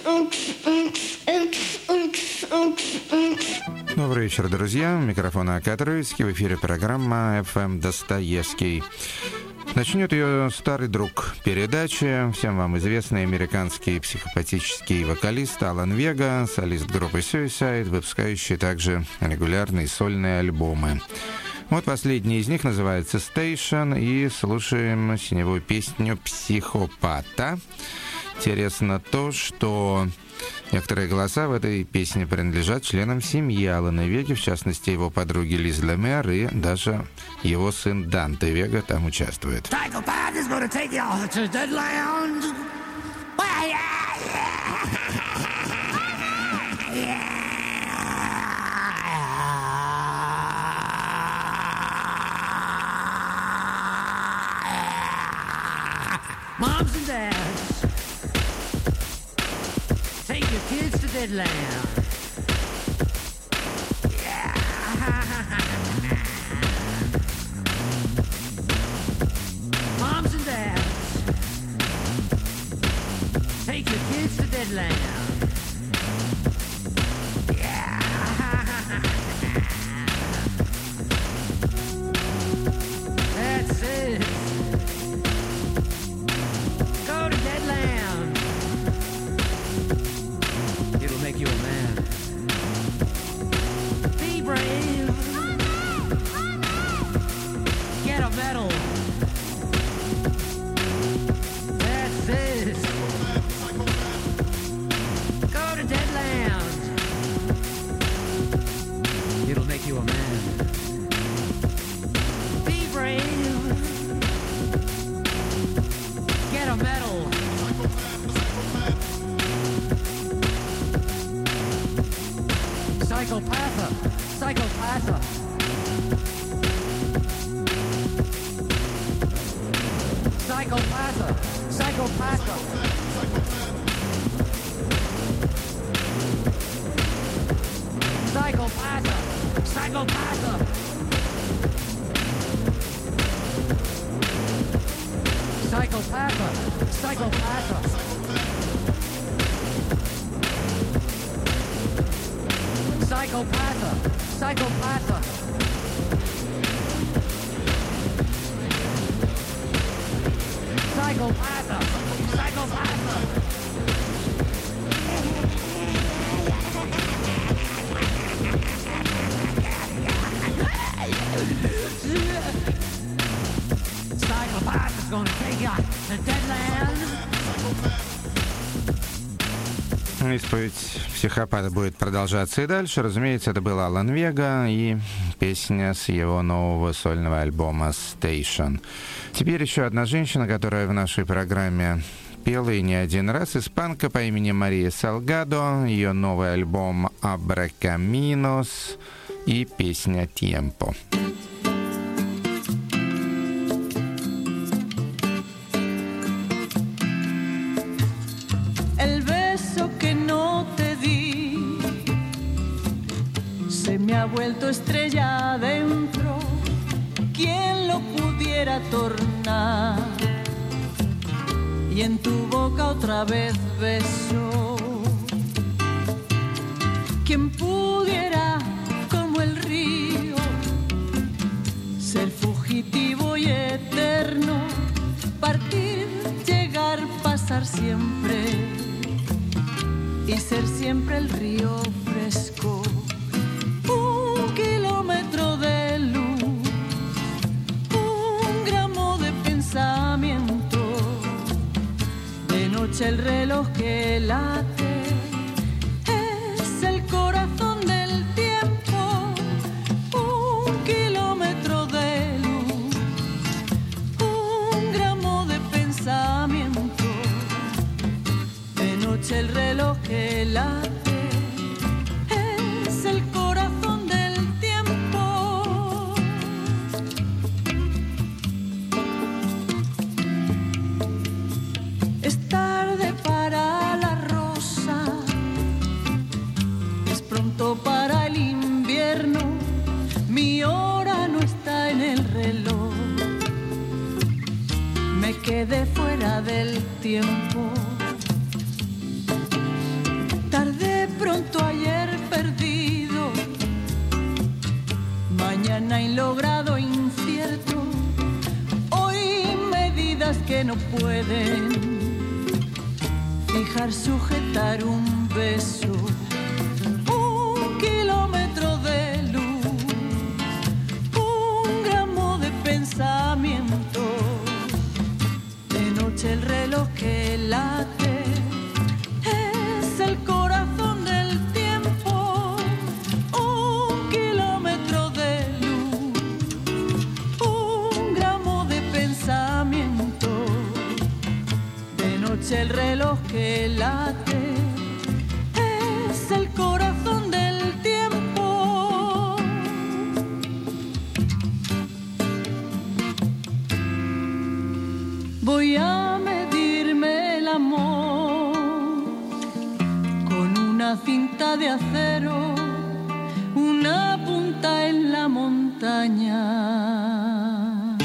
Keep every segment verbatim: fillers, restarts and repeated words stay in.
Добрый вечер, друзья. Микрофон Акатровицкий. В эфире программа эф эм «Достоевский». Начнет ее старый друг передачи, всем вам известный американский психопатический вокалист Алан Вега, солист группы Suicide, выпускающий также регулярные сольные альбомы. Вот последний из них называется «Station», и слушаем синевую песню «Психопата». Интересно то, что некоторые голоса в этой песне принадлежат членам семьи Алана Веги, в частности, его подруги Лиз Лемер, и даже его сын Данте Вега там участвует. Moms and dads, take your kids to Deadland. Yeah. Moms and dads, take your kids to Deadland. Yeah. That's it. Make you a man. Be brave. Get a medal. That's it. Go to Deadland. It'll make you a man. Be brave. Get a medal. Psychopatha, psychopatha. Psychopatha, psychopatha. Psychopatha, psychopatha. Psychopatha, psychopatha. Psychopatha, psychopatha. Psychopatha, psychopatha. Psychopath is gonna take you to Deadland. Исповедь психопата будет продолжаться и дальше. Разумеется, это был Алан Вега и песня с его нового сольного альбома «Station». Теперь еще одна женщина, которая в нашей программе пела и не один раз. Испанка по имени Мария Салгадо. Ее новый альбом «Абракаминос» и песня «Tiempo». Me ha vuelto estrella adentro, ¿quién lo pudiera tornar? Y en tu boca otra vez beso, ¿quién pudiera como el río ser fugitivo y eterno, partir, llegar, pasar siempre y ser siempre el río fresco? Un kilómetro de luz, un gramo de pensamiento, de noche el reloj que late, es el corazón del tiempo. Un kilómetro de luz, un gramo de pensamiento, de noche el reloj que late. Para el invierno, mi hora no está en el reloj. Me quedé fuera del tiempo. no pueden fijar, sujetar un beso, un kilómetro de luz, un gramo de pensamiento. De noche el reloj que late es el corazón del tiempo, un kilómetro de luz, un gramo de pensamiento. De noche el reloj que late es el corazón del tiempo. Voy a medirme el amor con una cinta de acero, una punta en la montaña,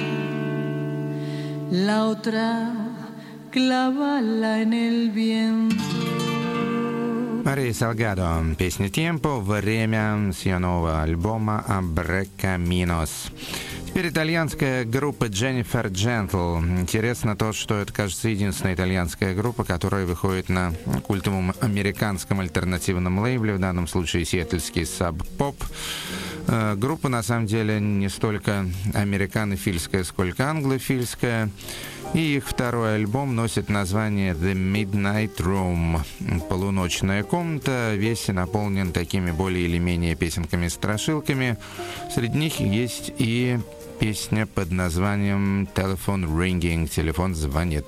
la otra clávala en el viento. Мария Салгадо, песня «Темпо», время с ее нового альбома «Абрекаминос». Теперь итальянская группа Jennifer Gentle. Интересно то, что это, кажется, единственная итальянская группа, которая выходит на культовом американском альтернативном лейбле, в данном случае сиэтльский Sub Pop. Группа, на самом деле, не столько американофильская, сколько англофильская. И их второй альбом носит название «The Midnight Room» — «Полуночная комната». Весь наполнен такими более или менее песенками-страшилками. Среди них есть и песня под названием «Telephone Ringing» — «Телефон звонит».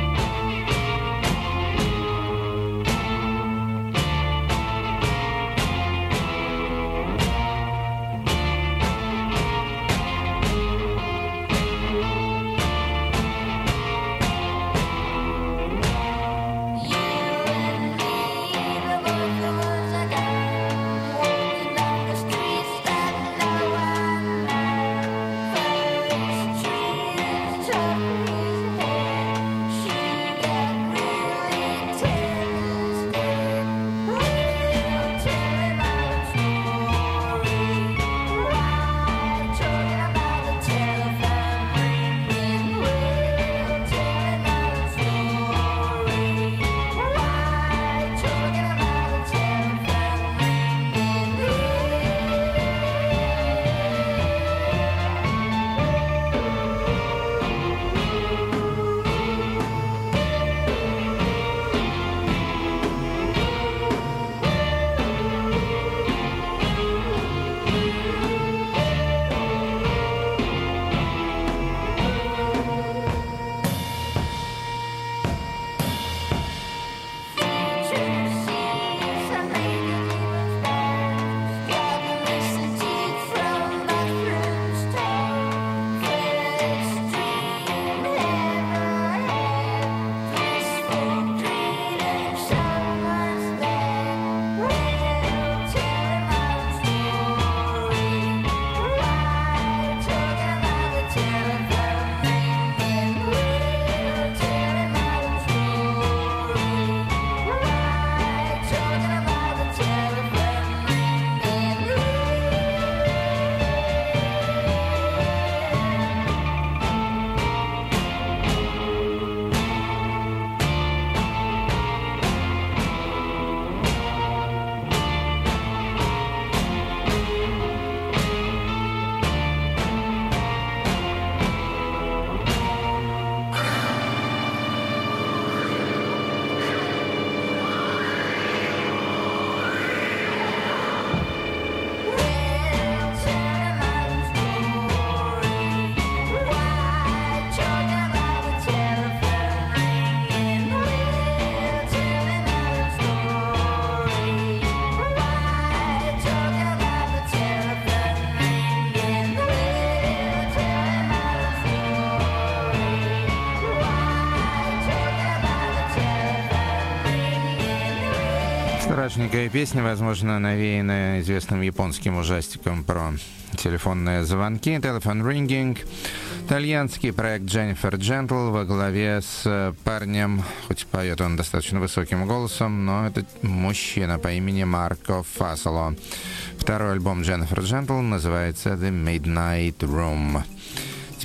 Страшненькая песня, возможно, навеянная известным японским ужастиком про телефонные звонки, Telephone Ringing. Итальянский проект Jennifer Gentle во главе с парнем, хоть поет он достаточно высоким голосом, но это мужчина по имени Марко Фасоло. Второй альбом Jennifer Gentle называется The Midnight Room.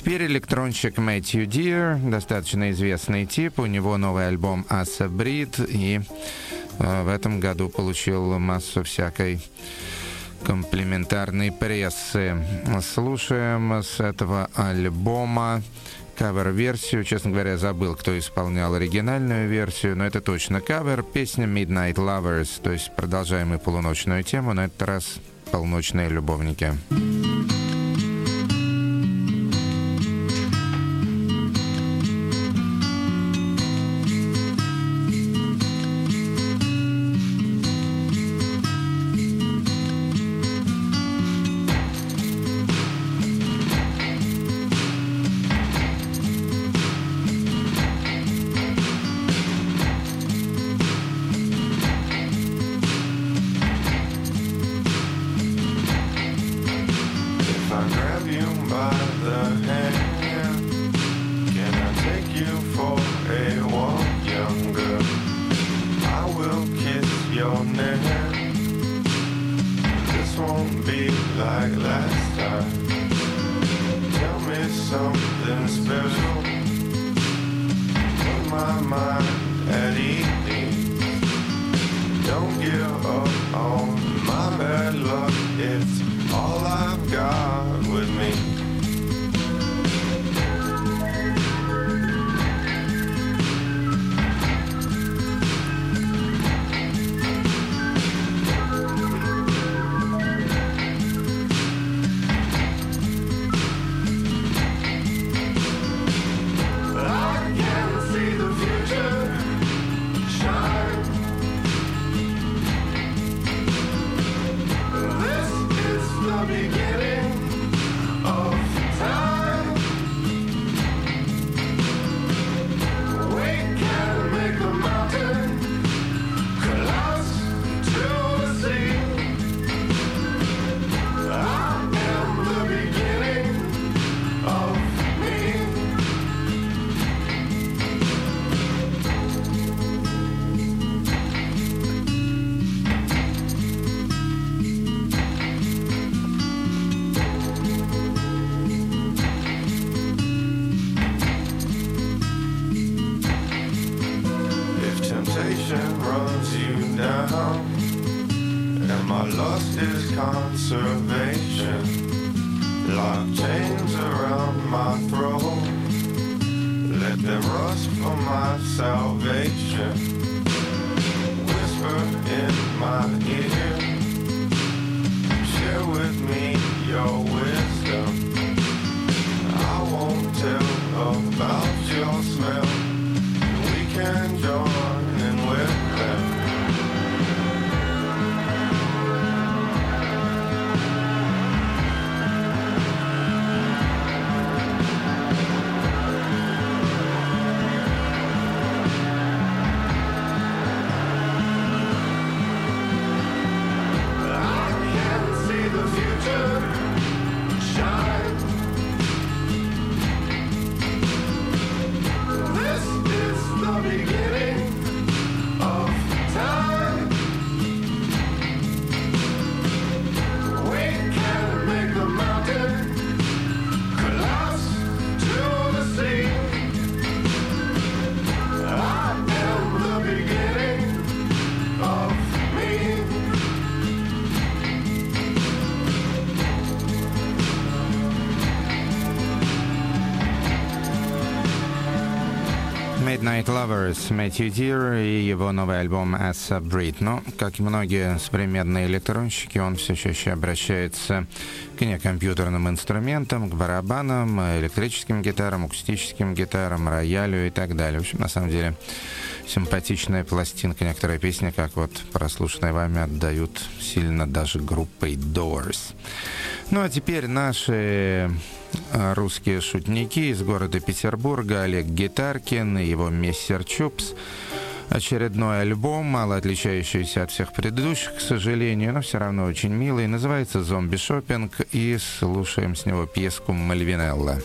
теперь электронщик Мэтью Дир, достаточно известный тип. У него новый альбом «Asa Breed», и э, в этом году получил массу всякой комплиментарной прессы. Слушаем с этого альбома кавер-версию. Честно говоря, забыл, кто исполнял оригинальную версию, но это точно кавер. Песня «Midnight Lovers», то есть продолжаем мы полуночную тему, на этот раз «Полночные любовники». Midnight Lovers, Мэтью Дир и его новый альбом «Asa Breed». Но, как и многие современные электронщики, он все чаще обращается к некомпьютерным инструментам, к барабанам, электрическим гитарам, акустическим гитарам, роялю и так далее. В общем, на самом деле, симпатичная пластинка. Некоторые песни, как вот прослушанные вами, отдают сильно даже группой Doors. Ну, а теперь наши русские шутники из города Петербурга. Олег Гитаркин и его «Мессер Чупс». Очередной альбом, мало отличающийся от всех предыдущих, к сожалению, но все равно очень милый. Называется «Зомби-шоппинг», и слушаем с него пьеску «Мальвинелла».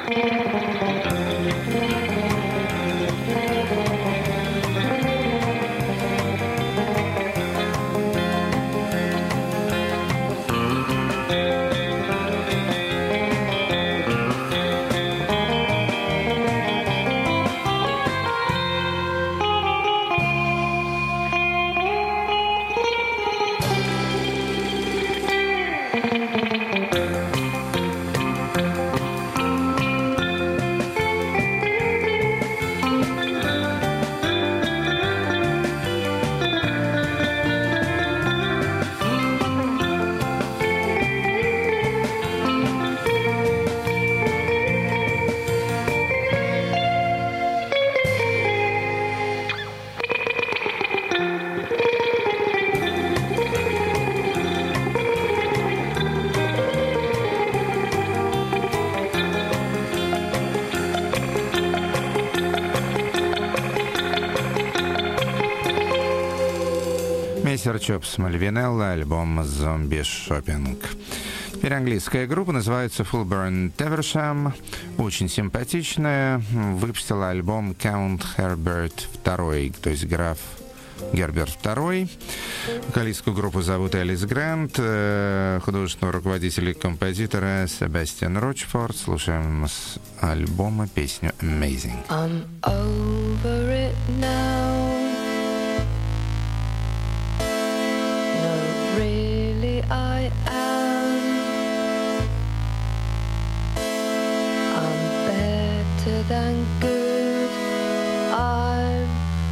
Мистер Чопс Мальвинелла, альбом «Зомби Шоппинг». Теперь английская группа, называется Fulburn Teversham, очень симпатичная, выпустила альбом Count Herbert два, то есть граф Герберт два. Вокалистскую группу зовут Элис Грант, художественного руководителя и композитора Себастьян Рочфорд. Слушаем с альбома песню «Amazing». I'm over it now. No, really I am. I'm better than good. I'm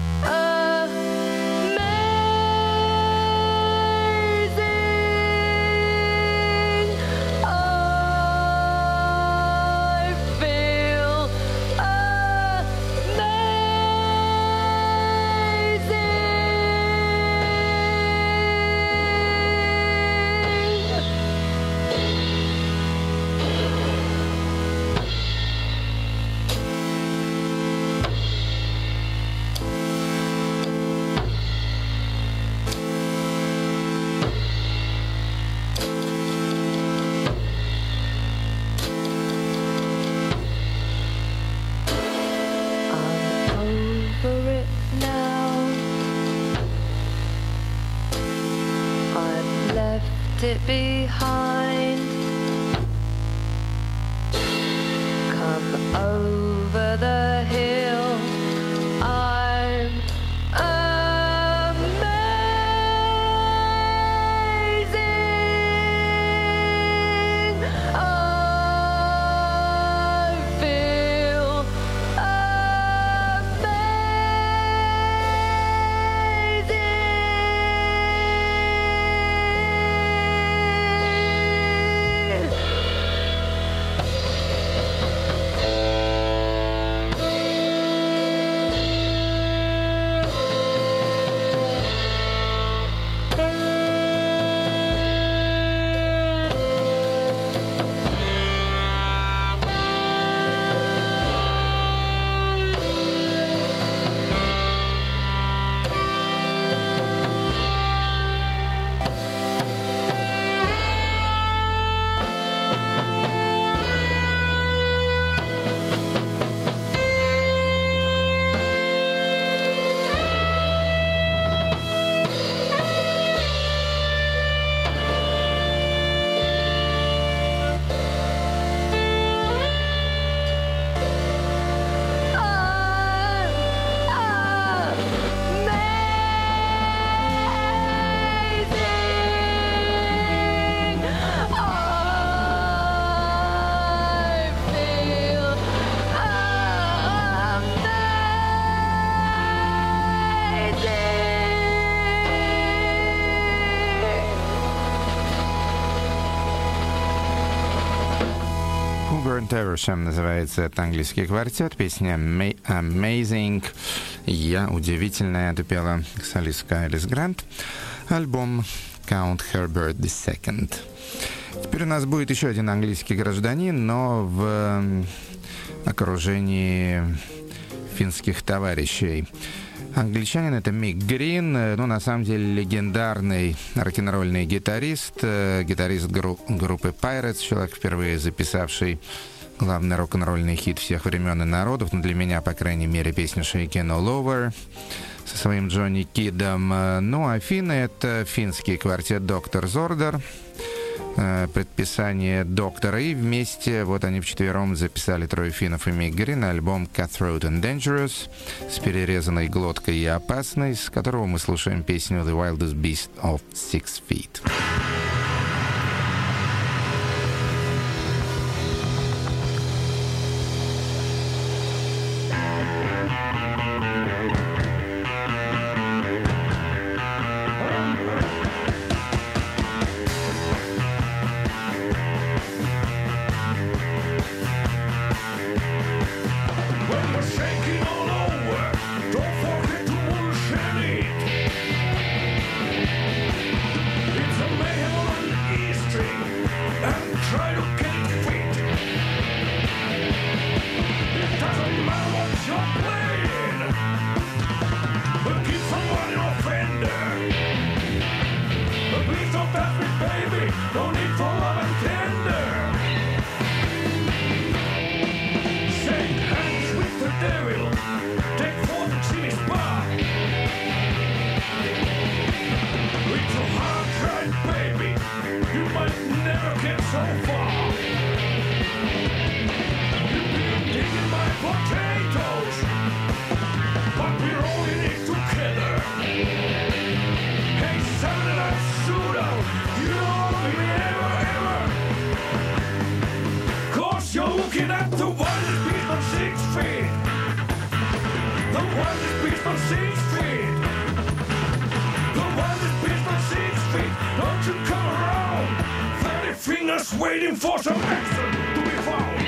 it behind. Come over the hill. I'm amazing. I feel Fulburn Teversham называется этот английский квартет. Песня «Amazing». Я удивительная, это пела солистка Элис Грант. Альбом Count Herbert два. Теперь у нас будет еще один английский гражданин, но в окружении финских товарищей. Англичанин — это Мик Грин, ну, на самом деле, легендарный рок-н-ролльный гитарист, гитарист гру- группы Pirates, человек, впервые записавший главный рок-н-ролльный хит всех времен и народов, ну, для меня, по крайней мере, песня «Shakin' All Over» со своим Джонни Кидом. Ну, а финны — это финский квартет «Доктор Зордер», предписание доктора, и вместе, вот они вчетвером записали, трое финнов и Мик Грин, альбом «Cutthroat and Dangerous» с перерезанной глоткой и опасной, с которого мы слушаем песню «The Wildest Beast of Six Feet». Waiting for some action to be found.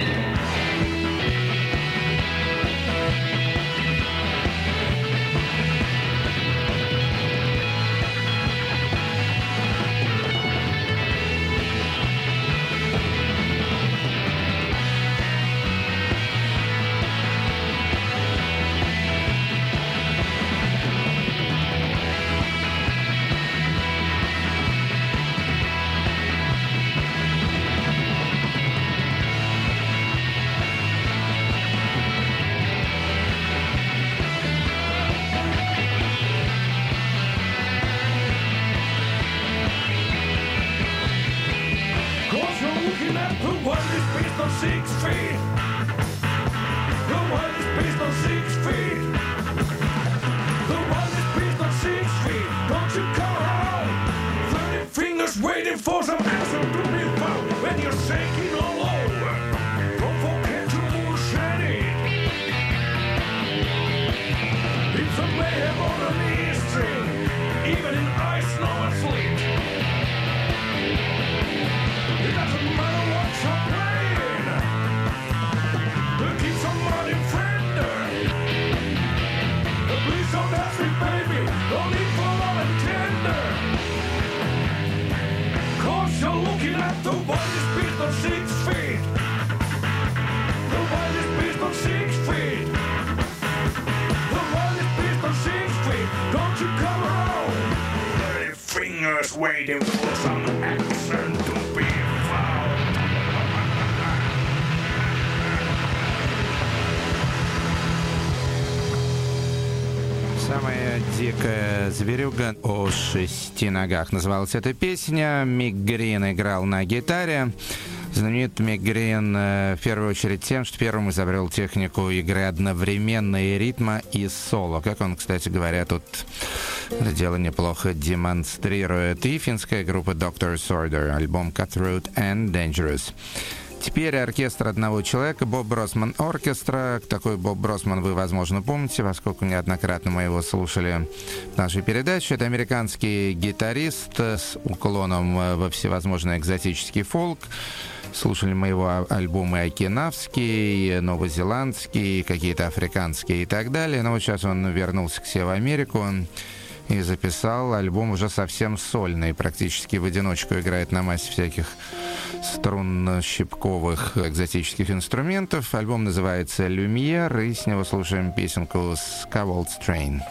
Waiting for some action to be found. Самая дикая зверюга о шести ногах. Называлась эта песня. Мик Грин играл на гитаре. Знаменит Мик Грин в первую очередь тем, что первым изобрел технику игры одновременно и ритма, и соло. Как он, кстати говоря, тут это дело неплохо демонстрирует. И финская группа доктор Зордер, альбом «Cutthroat and Dangerous». Теперь оркестр одного человека, Боб Бросман Оркестра. Такой Боб Бросман вы, возможно, помните, поскольку неоднократно мы его слушали в нашей передаче. Это американский гитарист с уклоном во всевозможный экзотический фолк. Слушали мы его альбомы окинавские, новозеландские, какие-то африканские и так далее. Но вот сейчас он вернулся к себе в Америку и записал альбом уже совсем сольный. Практически в одиночку играет на массе всяких струнно-щипковых экзотических инструментов. Альбом называется «Люмьер», и с него слушаем песенку «Scaffold's Train».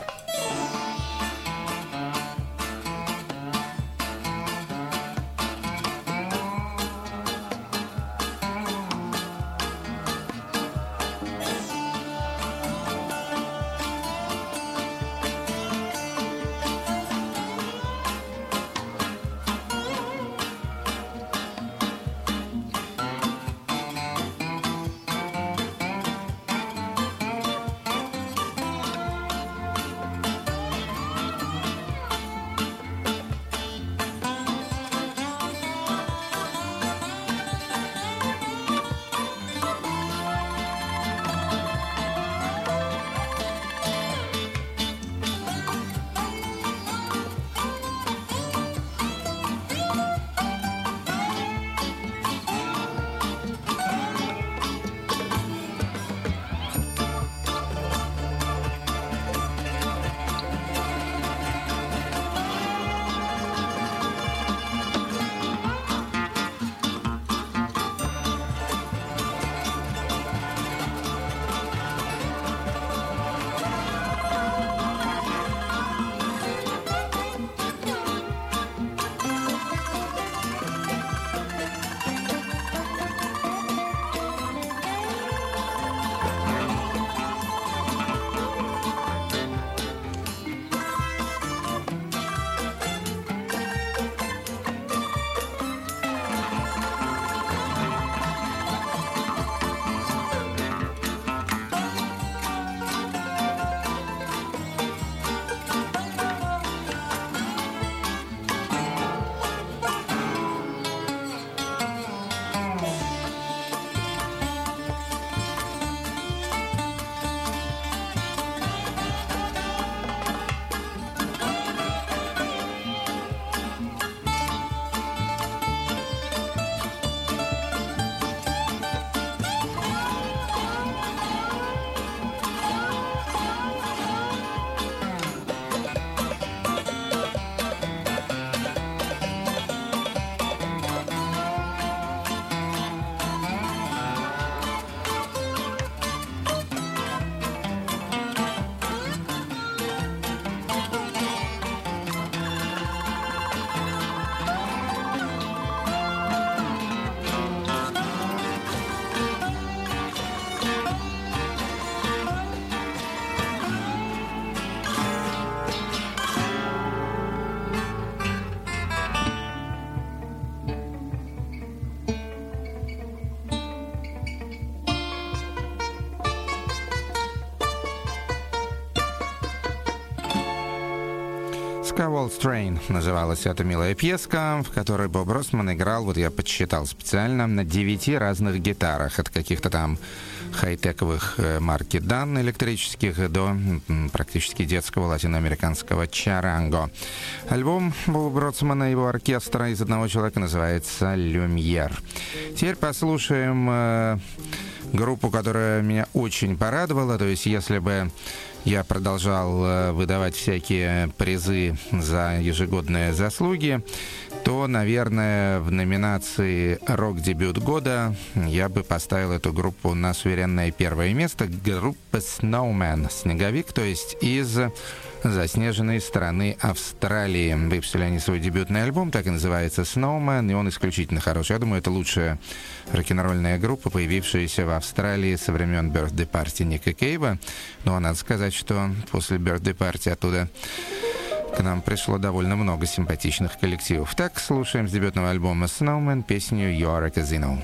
Waltz Train называлась эта милая пьеска, в которой Боб Росман играл, вот я подсчитал специально, на девяти разных гитарах. От каких-то там хай-тековых э, марки Дан электрических до м, практически детского латиноамериканского чаранго. Альбом Боба Росмана и его оркестра из одного человека называется «Люмьер». Теперь послушаем э, группу, которая меня очень порадовала. То есть, если бы я продолжал э, выдавать всякие призы за ежегодные заслуги, то, наверное, в номинации «Рок-дебют года» я бы поставил эту группу на суверенное первое место. Группа Snowman, снеговик, то есть из заснеженной страны Австралии. Выпустили они свой дебютный альбом, так и называется «Snowman», и он исключительно хороший. Я думаю, это лучшая рок-н-ролльная группа, появившаяся в Австралии со времен Birthday Party Ника Кейва. Но надо сказать, что после Birthday Party оттуда к нам пришло довольно много симпатичных коллективов. Так, слушаем с дебютного альбома Snowman песню «You're a Casino».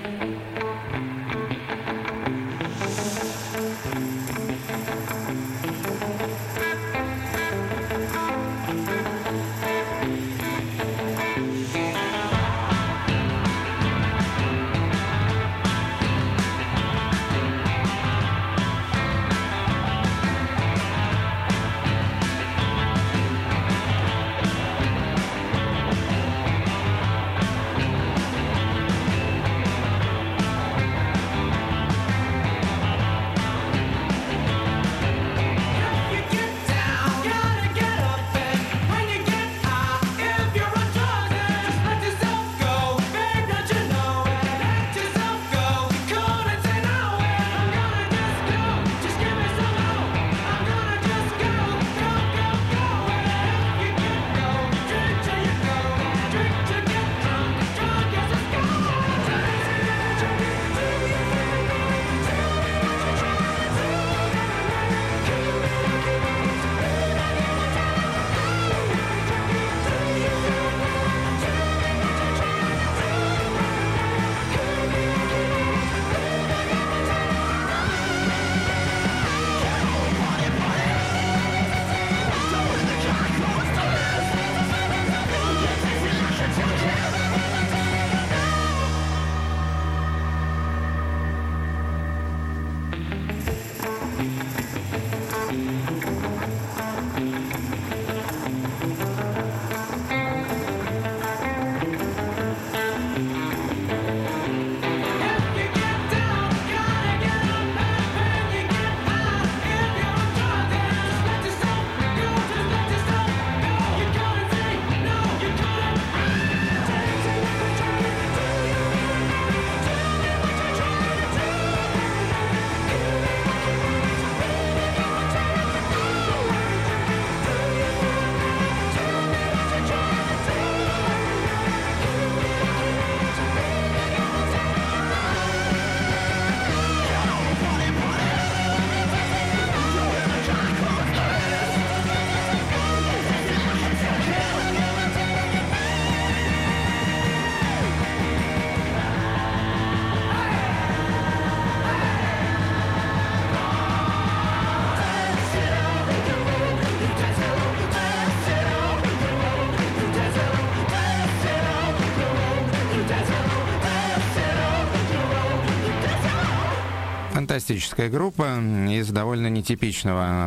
Фантастическая группа из довольно нетипичного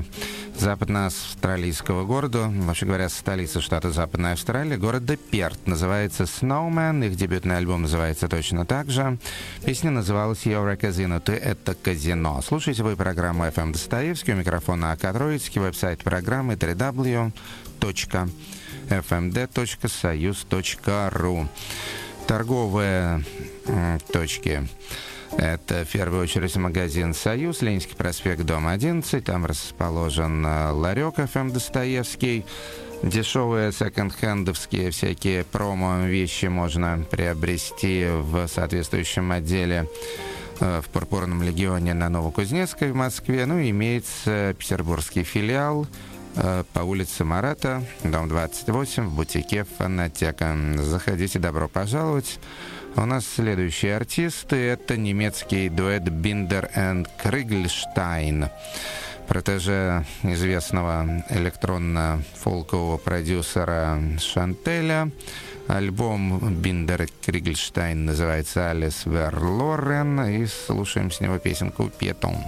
западно-австралийского города, вообще говоря, столица штата Западная Австралия, города Перт. Называется Snowman, их дебютный альбом называется точно так же. Песня называлась «You're a Casino», «Ты — это казино». Слушайте вы программу эф эм Достоевский, у микрофона А К Троицкий, веб-сайт программы дабл ю дабл ю дабл ю точка эф эм дэ точка союз точка ру. Торговые м, точки. Это, в первую очередь, магазин «Союз», Ленинский проспект, дом одиннадцать. Там расположен ларек эф эм Достоевский. Дешевые секонд-хендовские всякие промо-вещи можно приобрести в соответствующем отделе в Пурпурном легионе на Новокузнецкой в Москве. Ну и имеется петербургский филиал по улице Марата, дом двадцать восемь, в бутике «Фонотека». Заходите, добро пожаловать. У нас следующие артисты — это немецкий дуэт Биндер энд Кригльштайн. протеже известного электронно-фолкового продюсера Шантеля. Альбом Биндер Кригельштайн называется «Alles verloren», и слушаем с него песенку «Пьетон».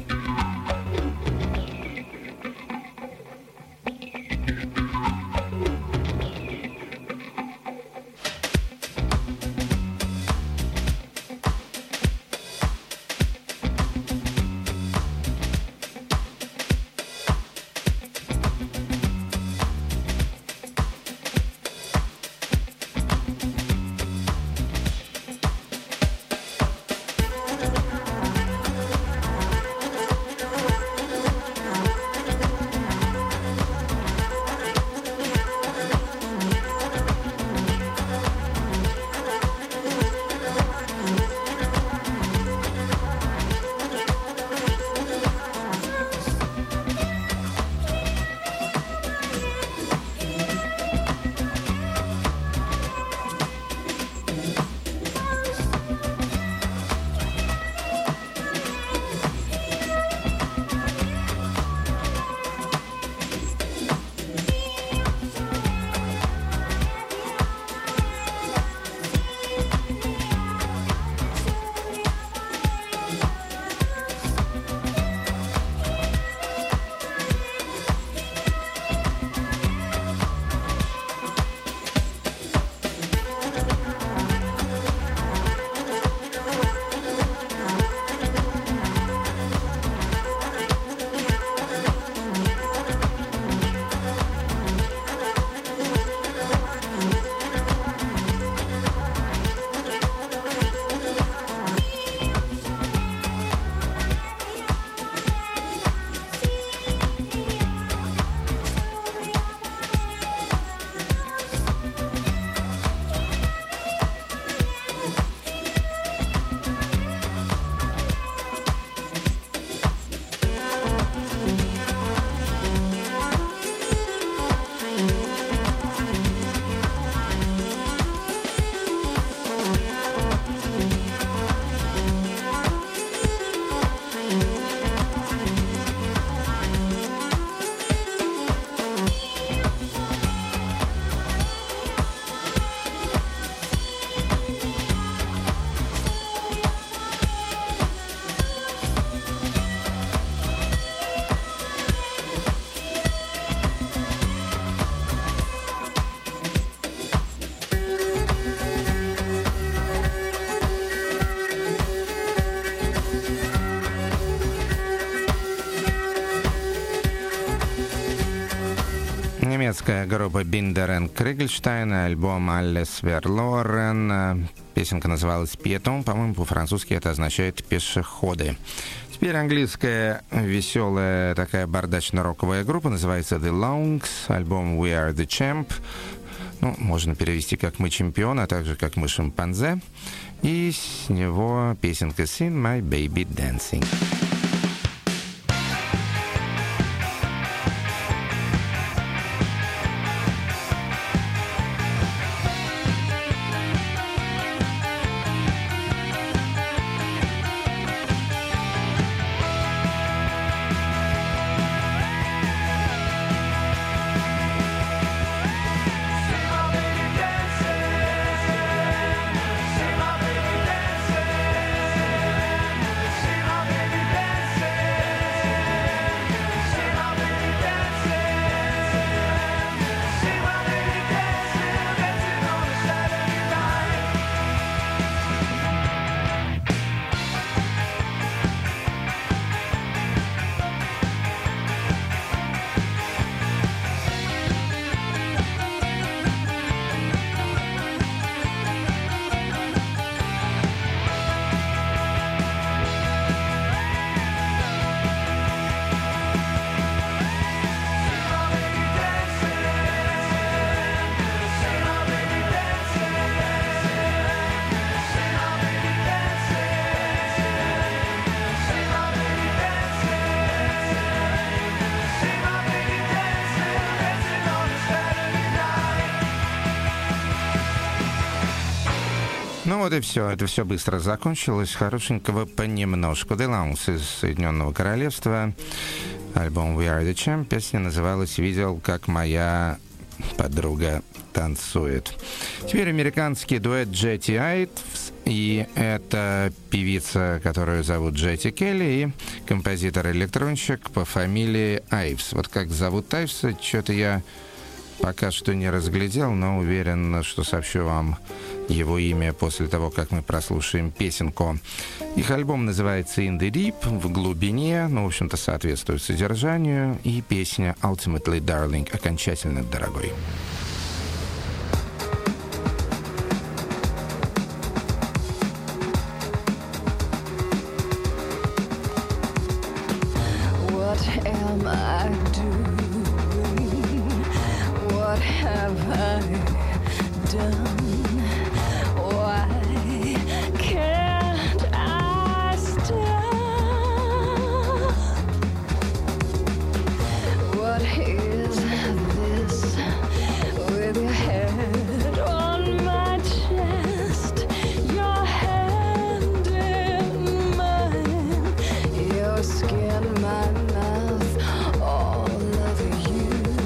Немецкая группа Биндер Кригельштайн, альбом «Alles verloren». Песенка называлась «Пьетон», по-моему, по-французски это означает «пешеходы». Теперь английская веселая такая бардачно-роковая группа, называется The Longs, альбом «We are the Champ». Ну, можно перевести как «Мы чемпионы», а также как «Мы шимпанзе». И с него песенка «See My Baby Dancing». Ну вот и все. Это все быстро закончилось. Хорошенького понемножку. The Longs из Соединенного Королевства. альбом We Are The Champ. Песня называлась «Видел, как моя подруга танцует». Теперь американский дуэт Jetty Ives, и это певица, которую зовут Джетти Келли, и композитор-электронщик по фамилии Айвс. Вот как зовут Айвса, что-то я пока что не разглядел, но уверен, что сообщу вам его имя после того, как мы прослушаем песенку. Их альбом называется «In the Deep», «В глубине», ну, в общем-то, соответствует содержанию, и песня «Ultimately Darling», окончательно дорогой. What am I doing? What have I done? Why can't I stop? What is this with your head on my chest? Your hand in mine, your skin, my mouth, all of you.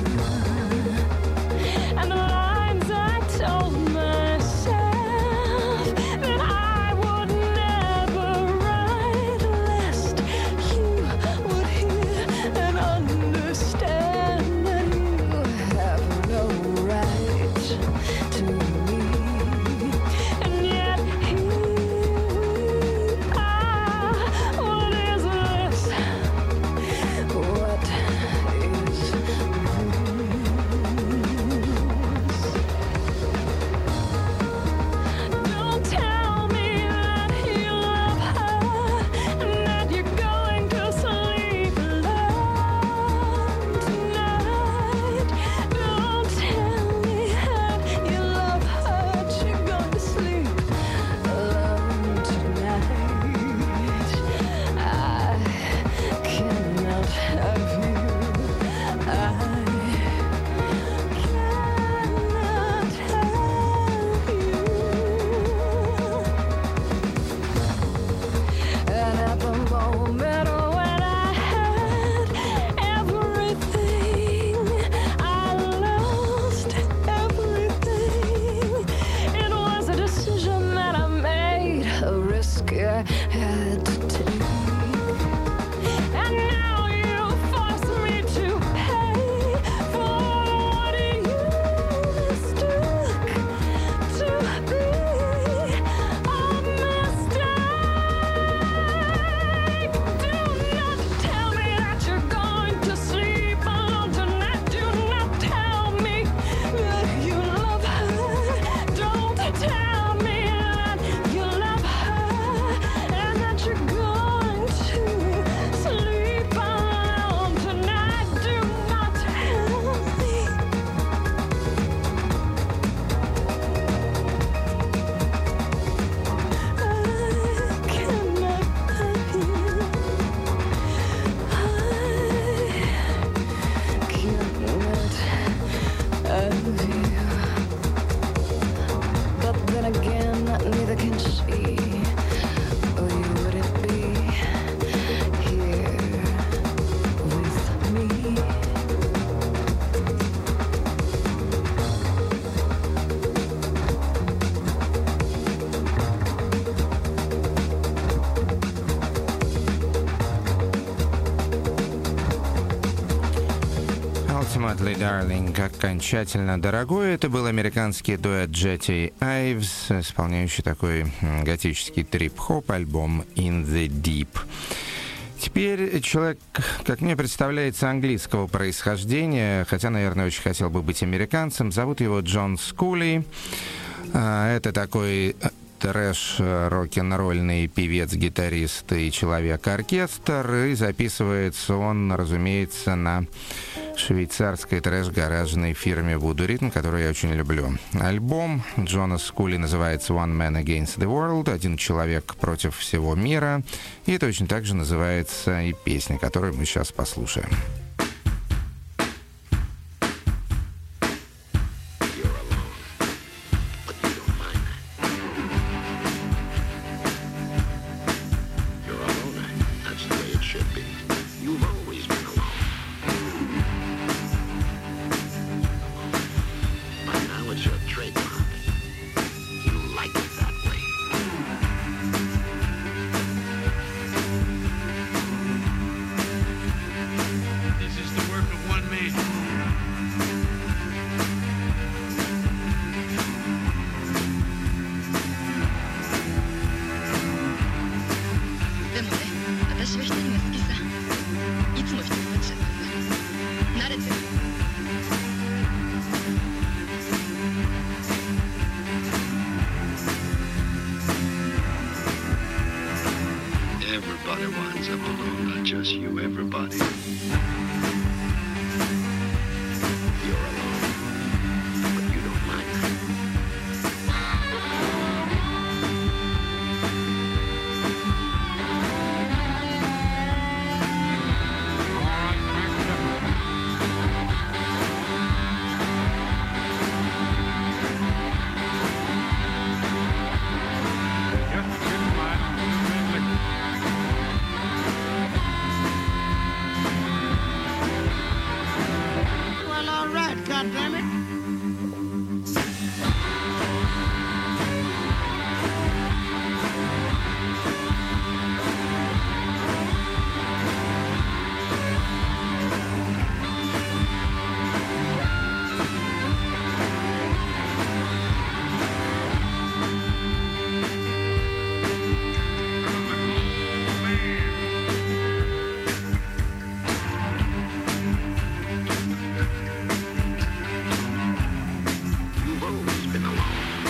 And the lines I told myself that I would never write, lest you would hear and understand that you have no right to me. And yet here we are. What is this? What is this? Don't tell me that you love her and that you're going to sleep alone tonight. Don't tell me that you love her, that you're going to sleep alone tonight. I cannot have you. I cannot have you. And at the moment when I had everything, I lost everything. It was a decision that I made, a risk I had to take. And now you force me to pay for what used to to be a mistake. Do not tell me that you're going to sleep alone tonight. Do not tell me that you love her. Don't tell me that you love her and that you're going to sleep alone tonight. Do not tell me. I cannot have you. I cannot have you. But then again, neither can she. Or you wouldn't be here with me. «Ultimately Darling», окончательно дорогой. Это был американский дуэт Jetty Ives, исполняющий такой м, готический трип-хоп, альбом «In the Deep». Теперь человек, как мне представляется, английского происхождения, хотя, наверное, очень хотел бы быть американцем. Зовут его Джон Скули. А, Это такой трэш, рок-н-ролльный певец, гитарист и человек-оркестр. И записывается он, разумеется, на швейцарской трэш-гаражной фирме Voodoo Rhythm, которую я очень люблю. Альбом Джона Скули называется «One Man Against the World», «Один человек против всего мира». И точно так же называется и песня, которую мы сейчас послушаем. You're alone. That's the way it should be. You've always been alone. step alone, not just you, everybody. You're alone, but you don't mind that. Well, all right, goddammit. You've always been alone.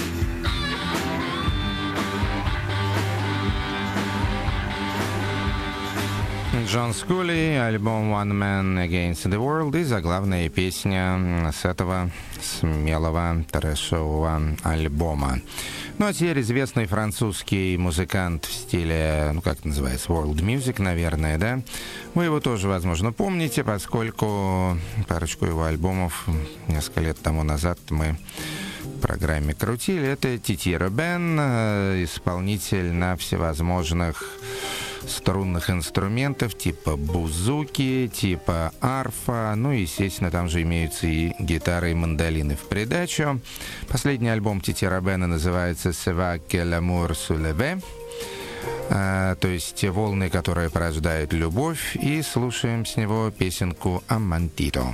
Джон Скули, альбом One Man Against the World и заглавная песня с этого смелого трэшевого альбома. Ну а теперь известный французский музыкант в стиле, ну как это называется, world music, наверное, да? Вы его тоже, возможно, помните, поскольку парочку его альбомов несколько лет тому назад мы в программе крутили. Это Тити Робен, э, исполнитель на всевозможных струнных инструментов типа бузуки, типа арфа, ну и, естественно, там же имеются и гитары, и мандолины в придачу. Последний альбом Тити Робена называется «C'est va que l'amour se lève», э, то есть те волны, которые порождают любовь, и слушаем с него песенку «Amantito».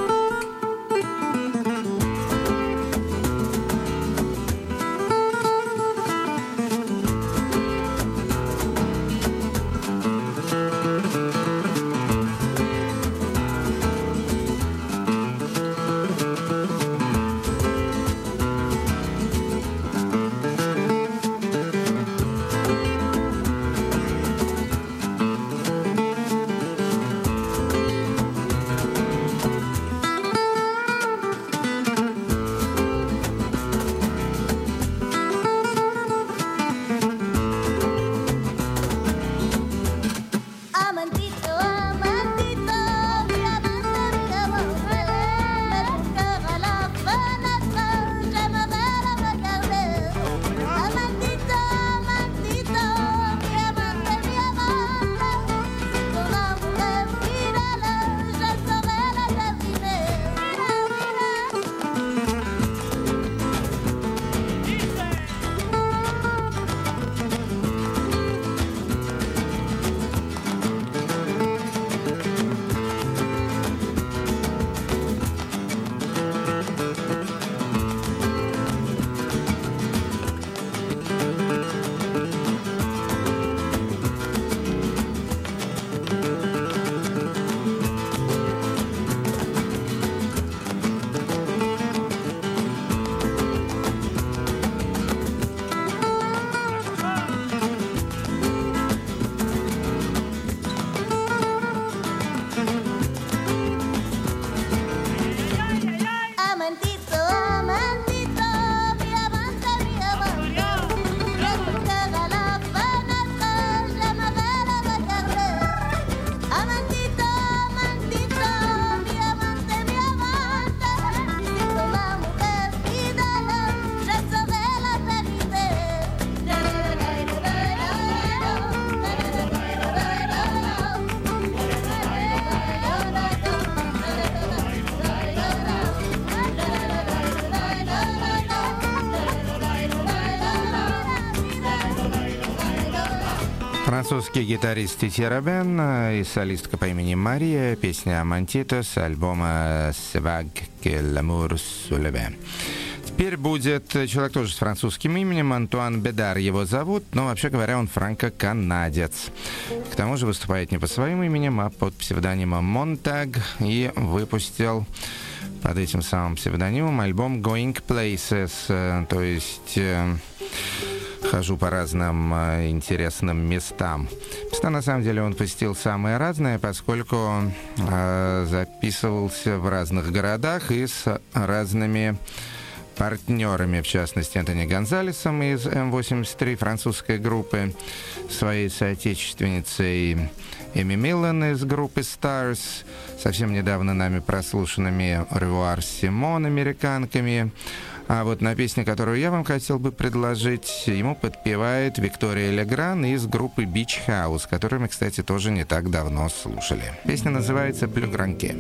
Amantito, amantito, mi amante, mi amor, me buscar à la fenêtre, j'aimerais la regarder. Amantito, amantito, mi amante, mi amor, si ton amour est fidèle, je saurais la deviner. Amantito, amantito, mi amante, mi amor, me buscar à la fenêtre, j'aimerais la regarder. Amantito, amantito, mi amante, mi amante, si ton amour est fidèle, je saurais la vérité. Французский гитарист Тити Робен и солистка по имени Мария, песня «Амантито» с альбома «C'est va que l'amour se lève». Теперь будет человек тоже с французским именем, Антуан Бедар его зовут, но, вообще говоря, он франко-канадец. К тому же выступает не под своим именем, а под псевдонимом Монтаг, и выпустил под этим самым псевдонимом альбом «Going Places», то есть хожу по разным э, интересным местам. Места, на самом деле, он посетил самые разные, поскольку э, записывался в разных городах и с разными партнерами, в частности, Антони Гонзалесом из эм восемьдесят три, французской группы, своей соотечественницей Эми Миллан из группы Stars, совсем недавно нами прослушанными Ревуар Симон, американками. А вот на песне, которую я вам хотел бы предложить, ему подпевает Виктория Легран из группы Beach House, которую мы, кстати, тоже не так давно слушали. Песня называется «Плю Гранке».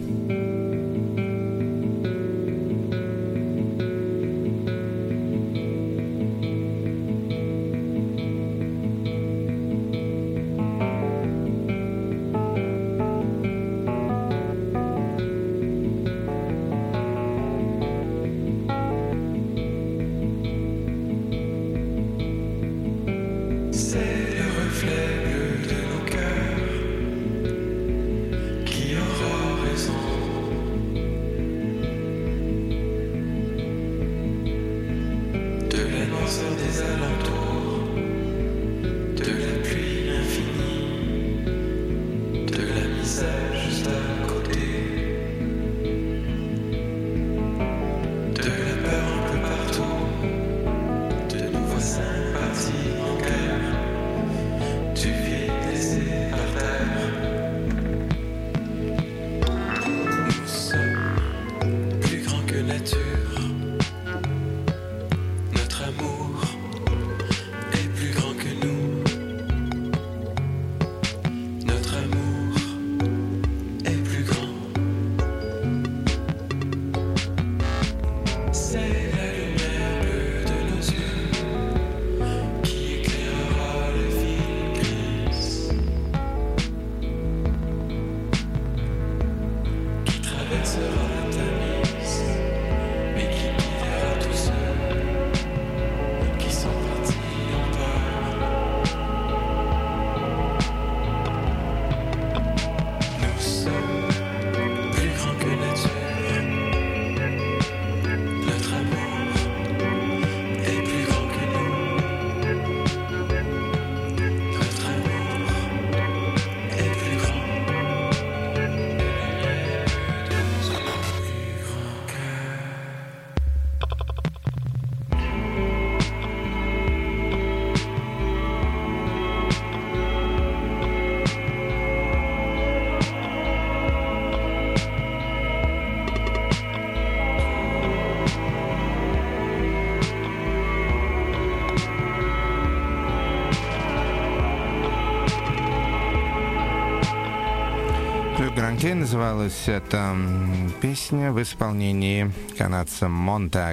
Гранке называлась эта песня в исполнении канадца Монтаг,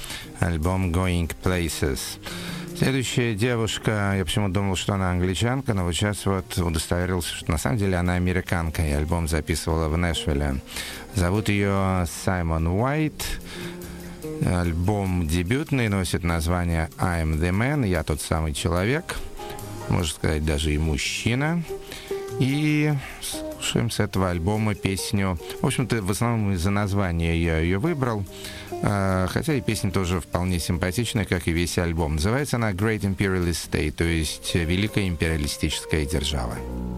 альбом Going Places. Следующая девушка, я почему-то думал, что она англичанка, но вот сейчас вот удостоверился, что на самом деле она американка, и альбом записывала в Нэшвилле. Зовут ее Саймон Уайт. Альбом дебютный, носит название I'm the Man, я тот самый человек, можно сказать, даже и мужчина. И слушаем с этого альбома песню. В общем-то, в основном из-за названия я ее выбрал. Хотя и песня тоже вполне симпатичная, как и весь альбом. Называется она Great Imperialist State, то есть Великая империалистическая держава.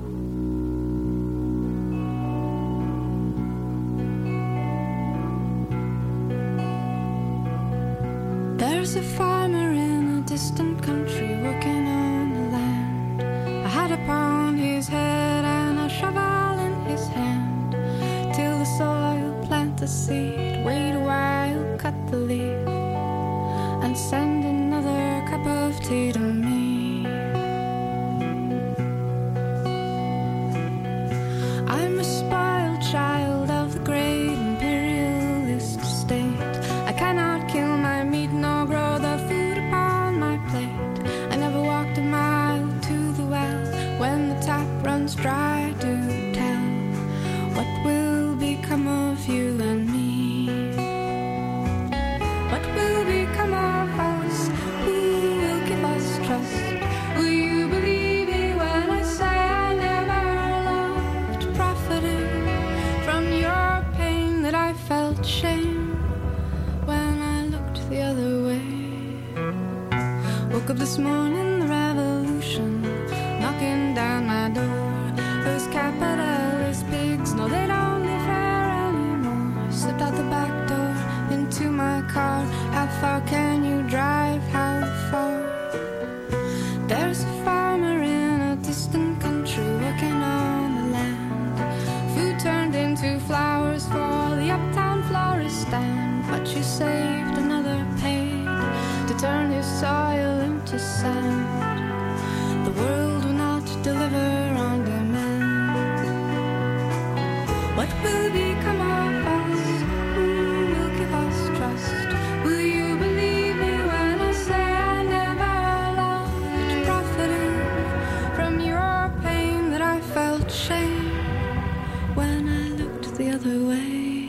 There's a farmer in a distant country working on the land. A hat upon his head and a shovel in his hand. Till the soil, plant the seed, wait a while, cut the leaf, and send another cup of tea to me. I'm a spoiled child of the great imperialist state. I cannot kill my meat nor grow the food upon my plate. I never walked a mile to the well when the tap runs dry. Do tell, what will become of you and me? What will become of us? Who will give us trust? Will you believe me when I say I never loved profiting from your pain, that I felt shame when I looked the other way? Woke up this morning, the revolution knocking down my door. Those capitalist pigs, no, they don't live here anymore. Slipped out the back door into my car. How far can you drive? How far? There's a farmer in a distant country working on the land. Food turned into flowers for the uptown florist stand. But you saved, another paid to turn his soil into sand. The world will not deliver on demand. What will become of us? Who will give us trust? Will you believe me when I say I never loved profiting from your pain? That I felt shame when I looked the other way.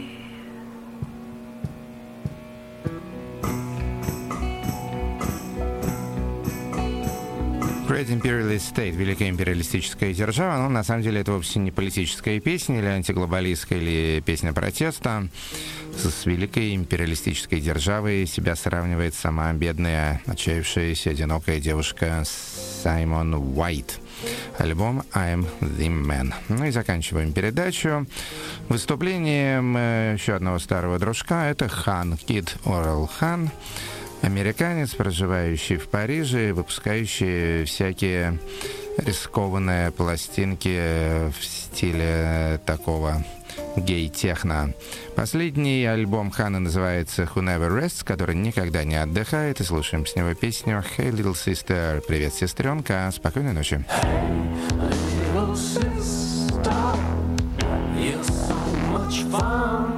Great Imperialist State, великая империалистическая держава, но на самом деле это вовсе не политическая песня или антиглобалистская, или песня протеста. С великой империалистической державой себя сравнивает сама бедная, отчаявшаяся, одинокая девушка Саймон Уайт. Альбом «I'm the Man». Ну и заканчиваем передачу выступлением еще одного старого дружка. Это Хан, Кид Орел Хан. Американец, проживающий в Париже, выпускающий всякие рискованные пластинки в стиле такого гей-техно. Последний альбом Хана называется «Who Never Rests», который никогда не отдыхает, и слушаем с него песню «Hey, Little Sister». Привет, сестренка. Спокойной ночи. Little sister, you're so much fun.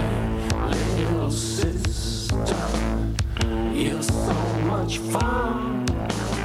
Hey, little sister, you're so much fun.